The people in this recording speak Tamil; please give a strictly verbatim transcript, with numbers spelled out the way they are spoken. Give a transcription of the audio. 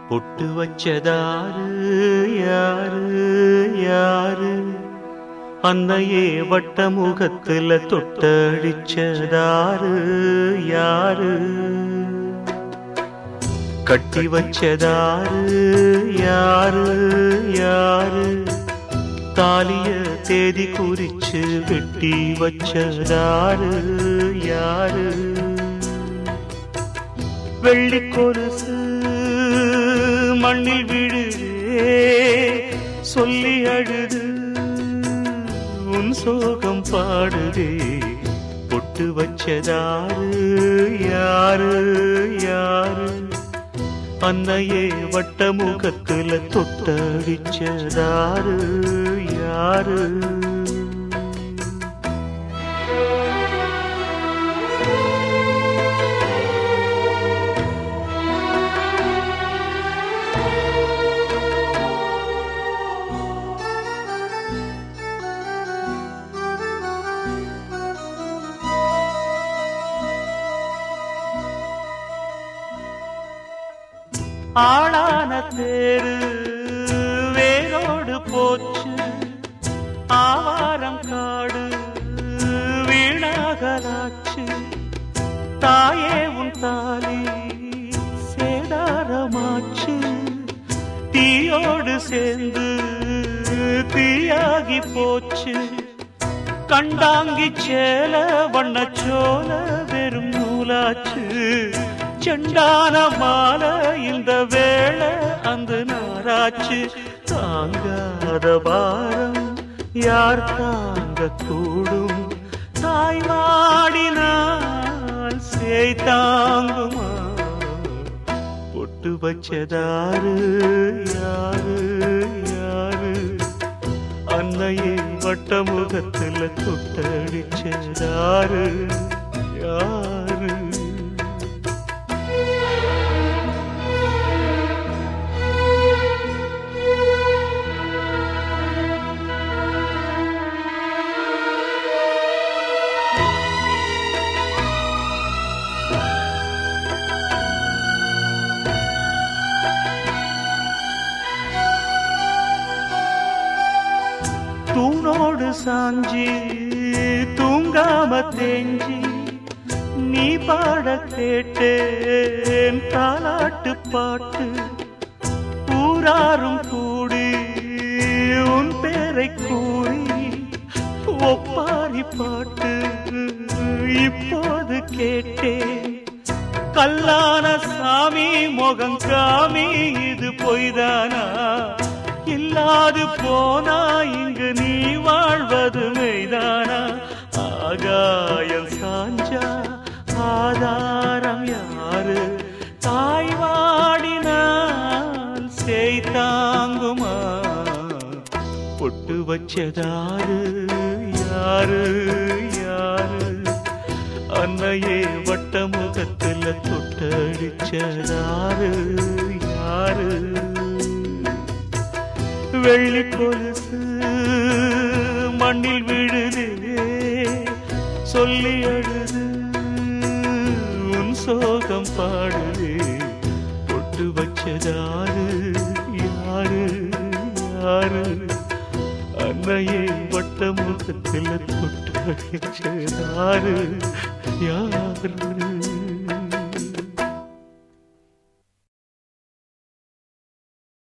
பொட்டு வச்சதாரு யாரு யாரு அன்னையே வட்ட முகத்துல தொட்டடிச்சதாரு யாரு கட்டி வச்சதாரு யாரு யாரு தாலிய தேதி குறிச்சு வெட்டி வச்சதாரு யாரு வெள்ளி கொலுசு மண்ணில் விழுதே சொல்லி அழுது உன் சோகம் பாடுதே பொட்டு வச்சதாரு யாரு யாரு அன்னையே வட்ட முகத்துல தொட்டடிச்சதாரு யாரு ஆளான தேரு வேரோடு போச்சு ஆவாரம் காடு வீணாகலாச்சு தாயே உன் தாலி சேதாரமாச்சு தீயோடு சேர்ந்து தீயாகி போச்சு கண்டாங்கி சேல வண்ணச்சோல வெறும் நூலாச்சு செண்டான மாலை இந்த வேளை அந்த நாராச்சு தாங்காத பாரம் யார் தாங்க கூடும் தாய் வாடினால் சேய் தாங்குமா பொட்டு வச்சதாரு யாரு யாரு அன்னையே வட்ட முகத்துல தொட்டடிச்சதாரு யாரு தூணோடு சாஞ்சி தூங்காம தேஞ்சி நீ பாட கேட்டேன் தாலாட்டு பாட்டு ஊராரும் கூடி உன் பேரை கூறி ஒப்பாரி பாட்டு இப்போது கேட்டேன் கல்லான சாமி முகங்காமி இது பொய்தானா இல்லாது போனா இங்கு நீ வாழ்வது மெய்தானா ஆகாயம் சாஞ்சா ஆதாரம் யாரு தாய் வாடினால் சேய் தாங்குமா பொட்டு வச்சதாரு யாரு யாரு அன்னையே வட்ட முகத்துல தொட்டடிச்சதாரு யாரு வெள்ளி கொலுசு மண்ணில் விழுதே சொல்லி அழுது உன் சோகம் பாடுதே பொட்டு வச்சதாரு யாரு யாரு அன்னையே வட்ட முகத்தில் தொட்டடிச்சதாரு யாரு